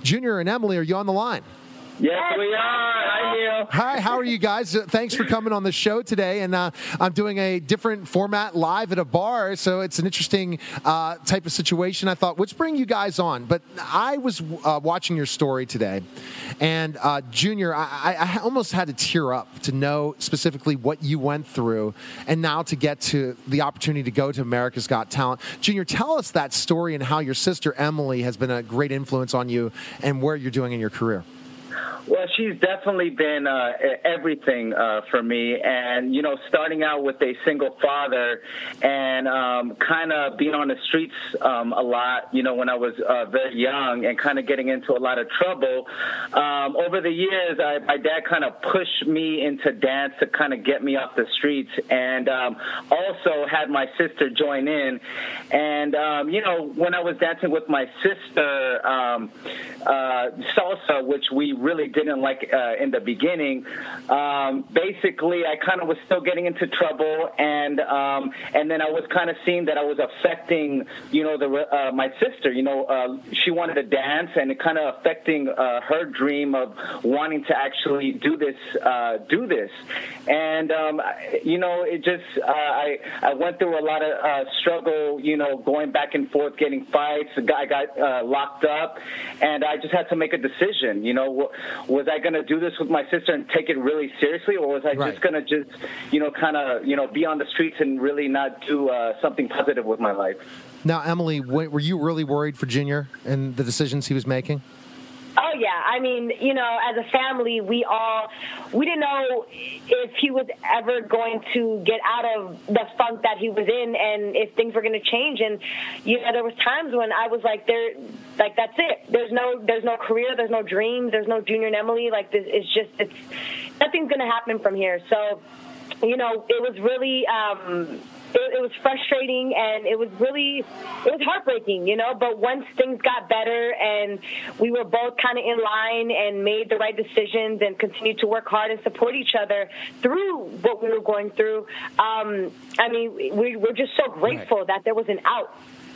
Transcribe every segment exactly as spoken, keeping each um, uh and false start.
Junior and Emily, are you on the line? Yes, we are. Hi, Neil. Hi, how are you guys? Uh, Thanks for coming on the show today. And uh, I'm doing a different format live at a bar, so it's an interesting uh, type of situation. I thought, let's bring you guys on. But I was uh, watching your story today, and uh, Junior, I, I almost had to tear up to know specifically what you went through, and now to get to the opportunity to go to America's Got Talent. Junior, tell us that story and how your sister Emily has been a great influence on you and where you're doing in your career. Well, she's definitely been uh, everything uh, for me. And, you know, starting out with a single father and um, kind of being on the streets um, a lot, you know, when I was uh, very young and kind of getting into a lot of trouble. Um, over the years, I, my dad kind of pushed me into dance to kind of get me off the streets, and um, also had my sister join in. And, um, you know, when I was dancing with my sister, um, uh, salsa, which we really didn't like uh, in the beginning. Um, basically, I kind of was still getting into trouble, and um, and then I was kind of seeing that I was affecting, you know, the uh, my sister. You know, uh, she wanted to dance, and it kind of affecting uh, her dream of wanting to actually do this, uh, do this. And um, you know, it just uh, I I went through a lot of uh, struggle. You know, going back and forth, getting fights. The guy got uh, locked up, and I just had to make a decision. You know. Was I going to do this with my sister and take it really seriously, or was I right. just going to just, you know, kind of, you know, be on the streets and really not do uh, something positive with my life? Now, Emily, were you really worried for Junior and the decisions he was making? Oh, yeah. I mean, you know, as a family, we all, we didn't know if he was ever going to get out of the funk that he was in and if things were going to change. And, you know, there was times when I was like, there, like, that's it. There's no, there's no career. There's no dreams. There's no Junior and Emily. Like, this, it's just, it's, nothing's going to happen from here. So, you know, it was really, um, It, it was frustrating, and it was really, it was heartbreaking, you know, but once things got better and we were both kind of in line and made the right decisions and continued to work hard and support each other through what we were going through, um, I mean, we, we're just so grateful right. that there was an out.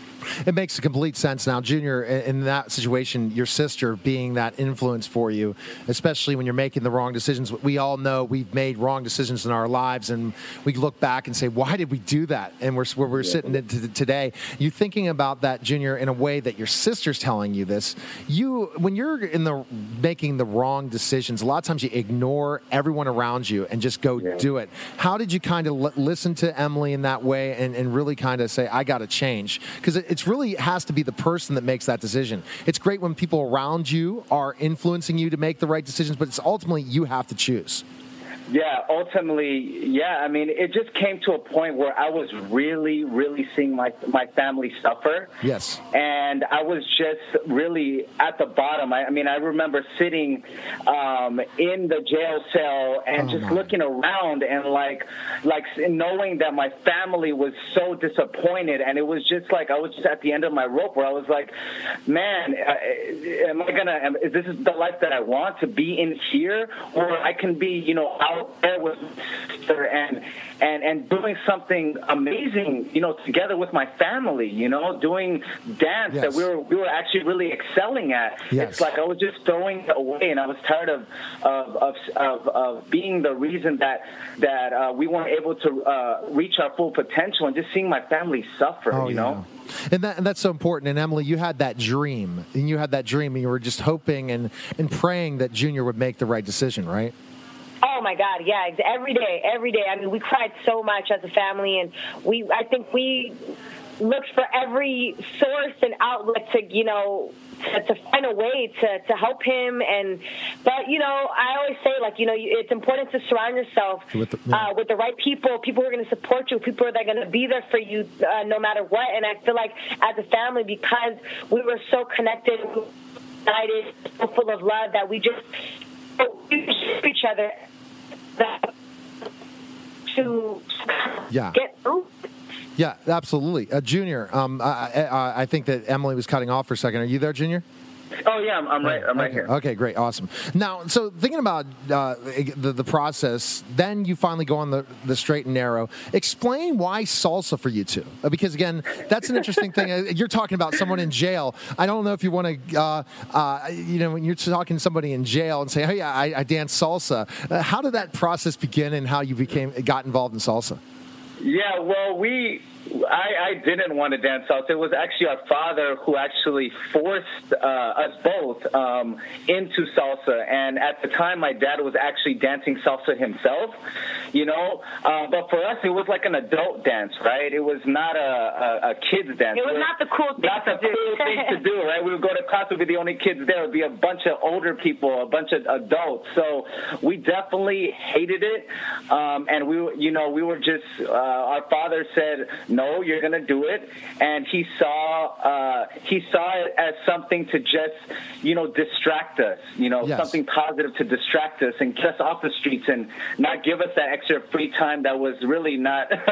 It makes complete sense now, Junior, in that situation, your sister being that influence for you, especially when you're making the wrong decisions. We all know we've made wrong decisions in our lives, and we look back and say, why did we do that? And we're where we're sitting today. You thinking about that, Junior, in a way that your sister's telling you this. You, when you're in the making the wrong decisions, a lot of times you ignore everyone around you and just go yeah. do it. How did you kind of l- listen to Emily in that way and, and really kind of say, I got to change? Because it, it's really has to be the person that makes that decision. It's great when people around you are influencing you to make the right decisions, but it's ultimately you have to choose. Yeah, ultimately, yeah. I mean, it just came to a point where I was really, really seeing my my family suffer. Yes. And I was just really at the bottom. I, I mean, I remember sitting um, in the jail cell and oh just my. looking around and like, like knowing that my family was so disappointed, and it was just like I was just at the end of my rope, where I was like, man, uh, am I gonna? Am, is this is the life that I want to be in here, or I can be, you know, out there with my sister and and and doing something amazing, you know, together with my family, you know, doing dance yes. that we were we were actually really excelling at. Yes. It's like I was just throwing it away, and I was tired of of of, of, of being the reason that that uh, we weren't able to uh, reach our full potential, and just seeing my family suffer, oh, you yeah. know. And, that, and that's so important. And Emily, you had that dream, and you had that dream, and you were just hoping and, and praying that Junior would make the right decision, right? Oh my God, yeah, every day, every day. I mean, we cried so much as a family, and we, I think we looked for every source and outlet to, you know, to, to find a way to, to help him. And, but, you know, I always say, like, you know, it's important to surround yourself with the, yeah. uh, with the right people, people who are going to support you, people that are going to be there for you uh, no matter what. And I feel like as a family, because we were so connected, united, so full of love, that we just each other to yeah. get through. Yeah, absolutely. Uh, Junior, um, I, I, I think that Emily was cutting off for a second. Are you there, Junior? Oh yeah, I'm, I'm right. I'm right okay. here. Okay, great, awesome. Now, so thinking about uh, the the process, then you finally go on the, the straight and narrow. Explain why salsa for you two, uh, because again, that's an interesting thing. Uh, You're talking about someone in jail. I don't know if you want to, uh, uh, you know, when you're talking to somebody in jail and say, "Hey, I, I dance salsa." Uh, how did that process begin, and how you became got involved in salsa? Yeah, well, we. I, I didn't want to dance salsa. It was actually our father who actually forced uh, us both um, into salsa. And at the time, my dad was actually dancing salsa himself, you know. Uh, but for us, it was like an adult dance, right? It was not a, a, a kid's dance. It was not the cool thing Not the cool thing to do, right? We would go to class, we'd be the only kids there. It would be a bunch of older people, a bunch of adults. So we definitely hated it. Um, and we, you know, we were just, uh, our father said, no, you're going to do it. And he saw uh, he saw it as something to just, you know, distract us, you know, yes. something positive to distract us and get us off the streets and not give us that extra free time that was really not, uh,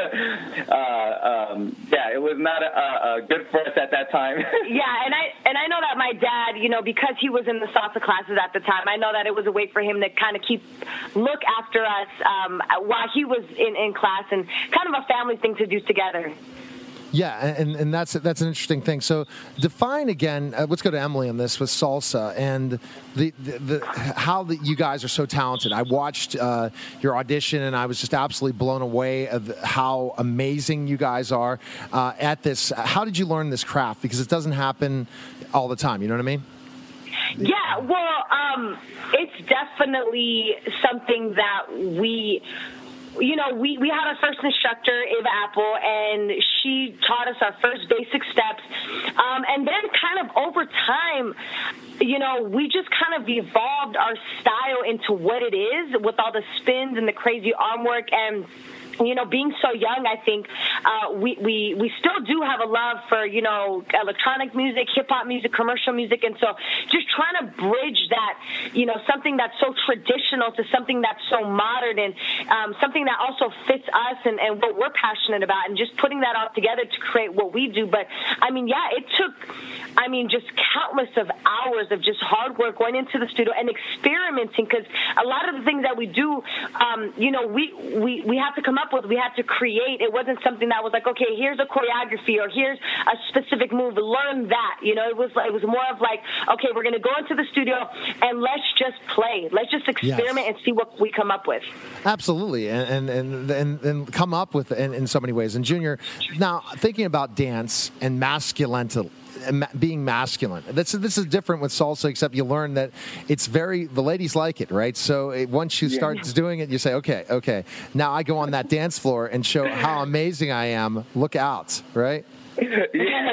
um, yeah, it was not uh, uh, good for us at that time. Yeah, and I and I know that my dad, you know, because he was in the salsa classes at the time, I know that it was a way for him to kind of keep, look after us um, while he was in, in class, and kind of a family thing to do together. Yeah, and, and that's that's an interesting thing. So define again, uh, let's go to Emily on this with salsa and the, the, the how the, you guys are so talented. I watched uh, your audition and I was just absolutely blown away of how amazing you guys are uh, at this. How did you learn this craft? Because it doesn't happen all the time, you know what I mean? Yeah, well, um, it's definitely something that we... You know, we, we had our first instructor, Ava Apple, and she taught us our first basic steps. Um, and then kind of over time, you know, we just kind of evolved our style into what it is with all the spins and the crazy arm work. And you know, being so young, I think uh, we, we we still do have a love for, you know, electronic music, hip-hop music, commercial music. And so just trying to bridge that, you know, something that's so traditional to something that's so modern and um, something that also fits us and, and what we're passionate about, and just putting that all together to create what we do. But, I mean, yeah, it took, I mean, just countless of hours of just hard work going into the studio and experimenting, because a lot of the things that we do, um, you know, we, we, we have to come up with, we had to create. It wasn't something that was like, okay, here's a choreography or here's a specific move, learn that. You know, it was it was more of like, okay, we're going to go into the studio and let's just play. Let's just experiment yes. and see what we come up with. Absolutely, and and and, and come up with in, in so many ways. And Junior, now thinking about dance and masculinity, being masculine. This, this is different with salsa, except you learn that it's very, the ladies like it, right? So it, once you start yeah. doing it, you say, okay, okay, now I go on that dance floor and show how amazing I am. Look out, right? Yeah,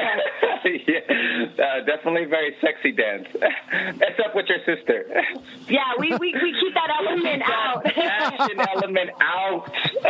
yeah. Uh, definitely very sexy dance. Except with your sister. Yeah, we, we, we keep that element out. Fashion element out.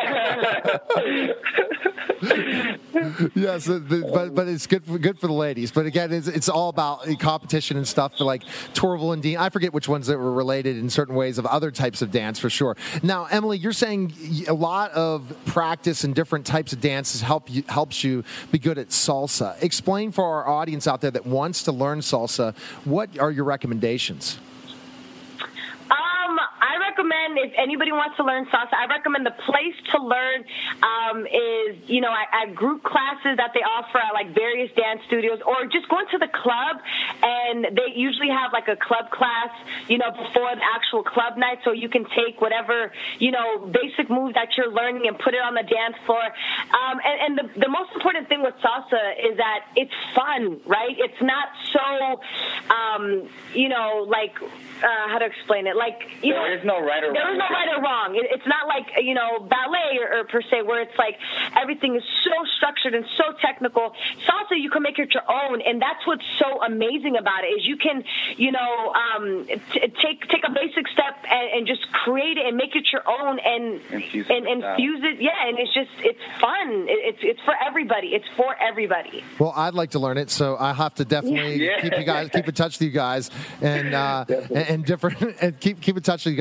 Yes, but but it's good for, good for the ladies. But again, it's, it's all about competition and stuff for like Torval and Dean. I forget which ones that were related in certain ways of other types of dance for sure. Now, Emily, you're saying a lot of practice and different types of dances help you helps you be good at salsa. Explain for our audience out there that wants to learn salsa, what are your recommendations? Um, I recommend, if anybody wants to learn salsa, I recommend the place to learn um, is, you know, at, at group classes that they offer at like various dance studios, or just going to the club, and they usually have like a club class, you know, before the actual club night, so you can take whatever, you know, basic moves that you're learning and put it on the dance floor. Um, and and the, the most important thing with salsa is that it's fun, right? It's not so, um, you know, like, uh, how to explain it? Like, you there know, is no right or wrong. There is no right or wrong. It, it's not like, you know, ballet or, or per se, where it's like everything is so structured and so technical. Salsa, you can make it your own, and that's what's so amazing about it, is you can, you know, um, t- take take a basic step and, and just create it and make it your own and infuse and infuse it. Yeah, and it's just, it's fun. It, it's it's for everybody. It's for everybody. Well, I'd like to learn it, so I have to definitely yeah. keep you guys keep in touch with you guys and uh, and, and different and keep keep in touch with you guys at different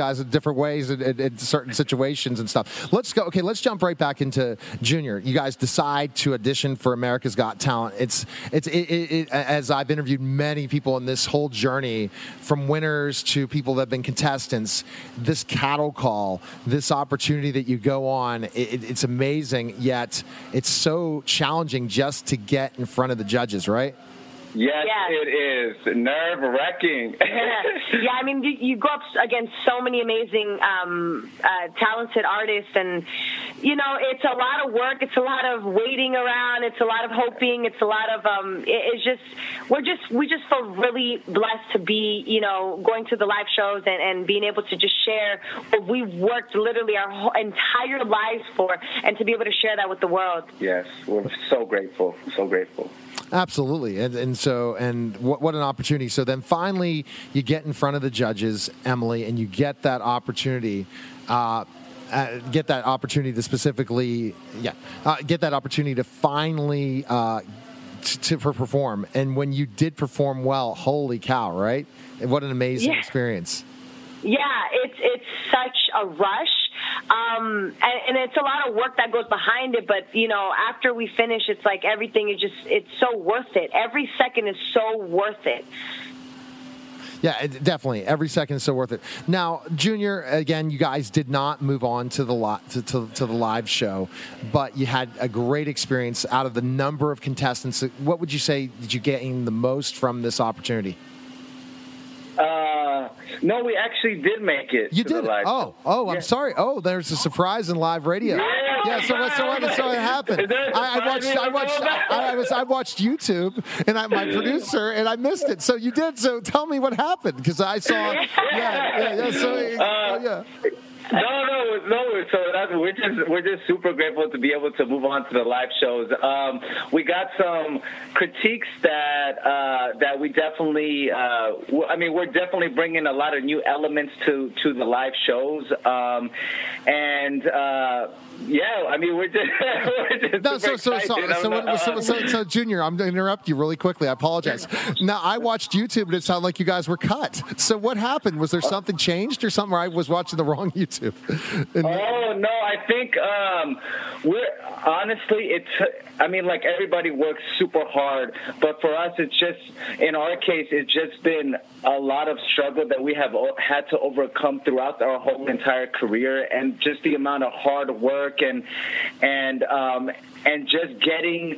different ways in, in, in certain situations and stuff. Let's go. Okay, let's jump right back into Junior. You guys decide to audition for America's Got Talent. It's it's it, it, it, as I've interviewed many people in this whole journey, from winners to people that have been contestants. This cattle call, this opportunity that you go on, it, it's amazing. Yet it's so challenging just to get in front of the judges, right? Yes, yes, it is nerve-wracking. yeah. yeah, I mean, you, you go up against so many amazing, um, uh, talented artists, and you know, it's a lot of work. It's a lot of waiting around. It's a lot of hoping. It's a lot of um, it, it's just we're just we just feel really blessed to be, you know, going to the live shows and, and being able to just share what we've worked literally our whole entire lives for, and to be able to share that with the world. Yes, we're so grateful, so grateful. Absolutely, and and so and what what an opportunity. So then finally you get in front of the judges, Emily, and you get that opportunity, uh, uh, get that opportunity to specifically, yeah, uh, get that opportunity to finally uh, to, to perform. And when you did perform well, holy cow, right? What an amazing yeah. experience. Yeah, it's it's such a rush. Um, and, and it's a lot of work that goes behind it, but, you know, after we finish, it's like everything is just, it's so worth it. Every second is so worth it. Yeah, it, definitely. Every second is so worth it. Now, Junior, again, you guys did not move on to the li- to, to, to the live show, but you had a great experience. Out of the number of contestants, what would you say did you gain the most from this opportunity? Uh, no, we actually did make it. You to did? The live oh, oh, I'm yeah. sorry. Oh, there's a surprise in live radio. Yeah, yeah so what? So what? So what happened? I, I watched. I watched. I, I was. I watched YouTube, and I, my producer, and I missed it. So you did. So tell me what happened, because I saw. Yeah, yeah, yeah. So, uh, yeah. No, no, no. So that's, we're just we're just super grateful to be able to move on to the live shows. Um, we got some critiques that uh, that we definitely. Uh, w- I mean, we're definitely bringing a lot of new elements to to the live shows, um, and. Uh, Yeah, I mean, we're just, we're just no, so, so, so, so, so, so, so, so, Junior, I'm going to interrupt you really quickly. I apologize. Now, I watched YouTube, and it sounded like you guys were cut. So what happened? Was there something changed or something, where I was watching the wrong YouTube? And oh, no, I think um, we're, honestly, it's, I mean, like, everybody works super hard, but for us, it's just, in our case, it's just been a lot of struggle that we have had to overcome throughout our whole entire career, and just the amount of hard work and and um, and just getting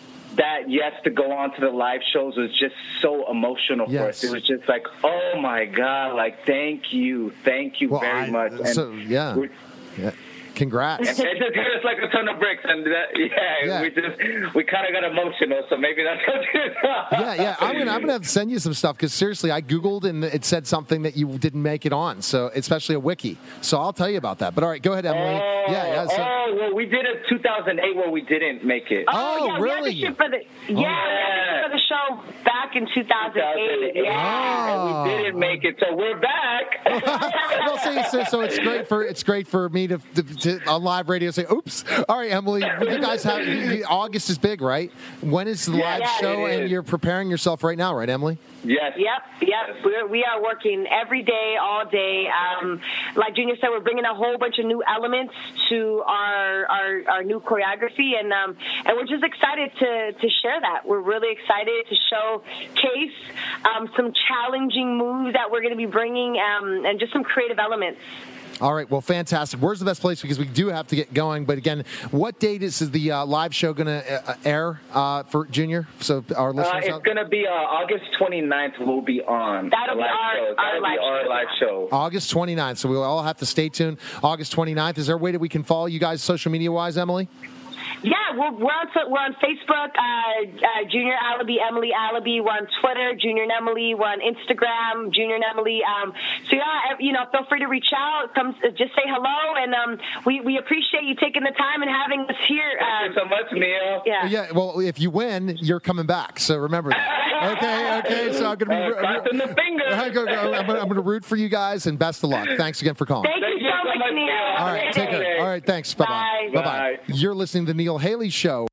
that yes to go on to the live shows was just so emotional yes. for us. It was just like, oh my God, like thank you, thank you well, very I, much. And so yeah. yeah. Congrats. It just hit us like a ton of bricks, and that, yeah, yeah, we just we kind of got emotional. So maybe that's what it is. yeah, yeah. I'm gonna I'm gonna have to send you some stuff, because seriously, I googled and it said something that you didn't make it on. So especially a wiki. So I'll tell you about that. But all right, go ahead, Emily. Oh, yeah, yeah. So, oh, well, we did a two thousand eight where we didn't make it. Oh, Oh, yeah, really? we had to shoot for the yeah, Oh. we had to shoot for the show back in two thousand eight. Yeah, Oh. And we didn't make it, so we're back. well, see, so, so it's great for it's great for me to, to, to on live radio say, "Oops." All right, Emily, you guys have you, you, August is big, right? When is the Yeah, live yeah, show? it And is. you're preparing yourself right now, right, Emily? Yes. Yep, yep. We're, we are working every day, all day. Um, like Junior said, we're bringing a whole bunch of new elements to our our, our new choreography, and um, and we're just excited to, to share that. We're really excited to showcase um, some challenging moves that we're going to be bringing, um, and just some creative elements. All right, well, fantastic. Where's the best place? Because we do have to get going. But again, what date is, is the uh, live show going to uh, air uh, for Junior? So our Uh, listeners it's out- going to be uh, August twenty-ninth. We'll be on. That'll the be live our- show. our That'll live be our show. live show. August twenty-ninth. So we'll all have to stay tuned. August twenty-ninth. Is there a way that we can follow you guys social media wise, Emily? Yeah, we're, we're on we're on Facebook, uh, uh, Junior Alabi, Emily Alabi. We're on Twitter, Junior and Emily. We're on Instagram, Junior and Emily. Um, so yeah, you know, feel free to reach out. Come, just say hello, and um, we we appreciate you taking the time and having us here. Thank you so much, Neil. Yeah. Yeah. Well, if you win, you're coming back. So remember that. Okay. Okay. So I'm gonna be. Uh, crossing the fingers. I'm gonna, I'm gonna- I'm gonna root for you guys, and best of luck. Thanks again for calling. Thank you Thank you so so much, much, Neil. Neil. All right, take care. All right, thanks. Bye-bye. Bye. Bye-bye. You're listening to the Neil Haley Show.